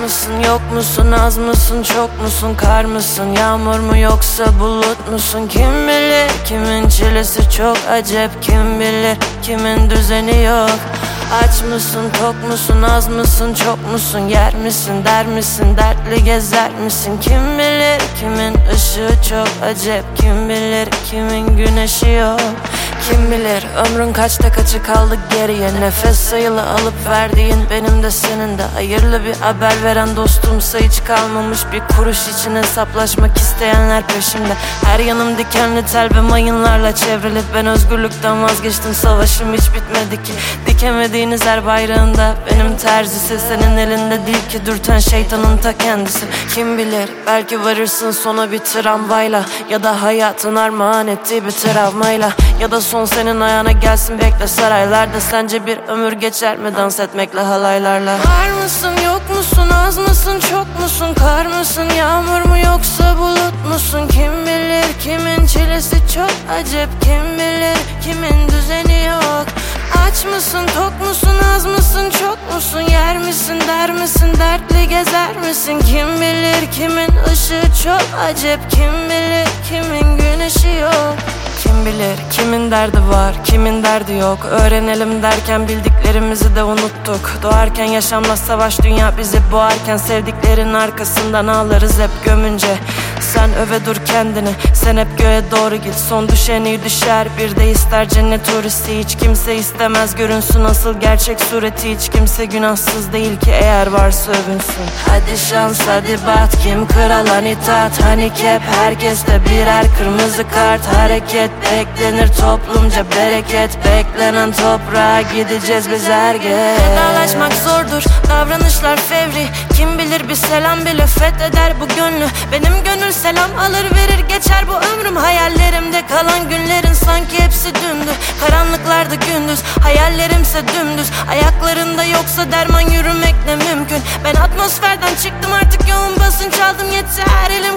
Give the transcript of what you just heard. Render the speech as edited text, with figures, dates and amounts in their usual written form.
mısın, yok musun, az mısın, çok musun, kar mısın, yağmur mu yoksa bulut musun? Kim bilir, kimin çilesi çok acep, kim bilir, kimin düzeni yok. Aç mısın, tok musun, az mısın, çok musun, yer misin, der misin, dertli gezer misin? Kim bilir, kimin ışığı çok acep, kim bilir, kimin güneşi yok. Kim bilir ömrün kaçta kaçı kaldı geriye, nefes sayılı alıp verdiğin benim de senin de. Hayırlı bir haber veren dostumsa hiç kalmamış, bir kuruş için hesaplaşmak isteyenler peşimde. Her yanım dikenli tel ve mayınlarla çevrili. Ben özgürlükten vazgeçtim, savaşım hiç bitmedi ki. Dikemediğiniz her bayrağında benim terzisi, senin elinde değil ki dürten şeytanın ta kendisi. Kim bilir belki varırsın sona bir tramvayla, ya da hayatın armağan ettiği bir travmayla, ya da son senin ayağına gelsin bekle saraylarda. Sence bir ömür geçer mi dans etmekle halaylarla? Var mısın, yok musun, az mısın, çok musun, kar mısın, yağmur mu yoksa bulut musun? Kim bilir, kimin çilesi çok acep, kim bilir, kimin düzeni yok. Aç mısın, tok musun, az mısın, çok musun, yer misin, der misin, dertli gezer misin? Kim bilir, kimin ışığı çok acep, kim bilir, kimin güneşi yok. Kim bilir kimin derdi var, kimin derdi yok. Öğrenelim derken bildiklerimizi de unuttuk. Doğarken yaşanmaz savaş, dünya bizi boğarken sevdiklerin arkasından ağlarız hep gömünce. Sen öve dur kendini, sen hep göğe doğru git. Son düşen iyi düşer, bir de ister cennet turisti. Hiç kimse istemez görünsün asıl gerçek sureti. Hiç kimse günahsız değil ki eğer varsa övünsün. Hadi şans hadi bat, kim kralan itaat, handikap herkeste birer kırmızı kart. Hareket beklenir toplumca bereket, beklenen toprağa gideceğiz biz her geç. Vedalaşmak zordur, davranışlar fevri. Kim bilir bir selam bile fetheder bu gönlü. Benim gönül selam alır verir geçer bu ömrüm. Hayallerimde kalan günlerin sanki hepsi dündü. Karanlıklarda gündüz, hayallerimse dümdüz. Ayaklarında yoksa derman yürümek ne mümkün. Ben atmosferden çıktım artık, yoğun basınç aldım yeter. Elim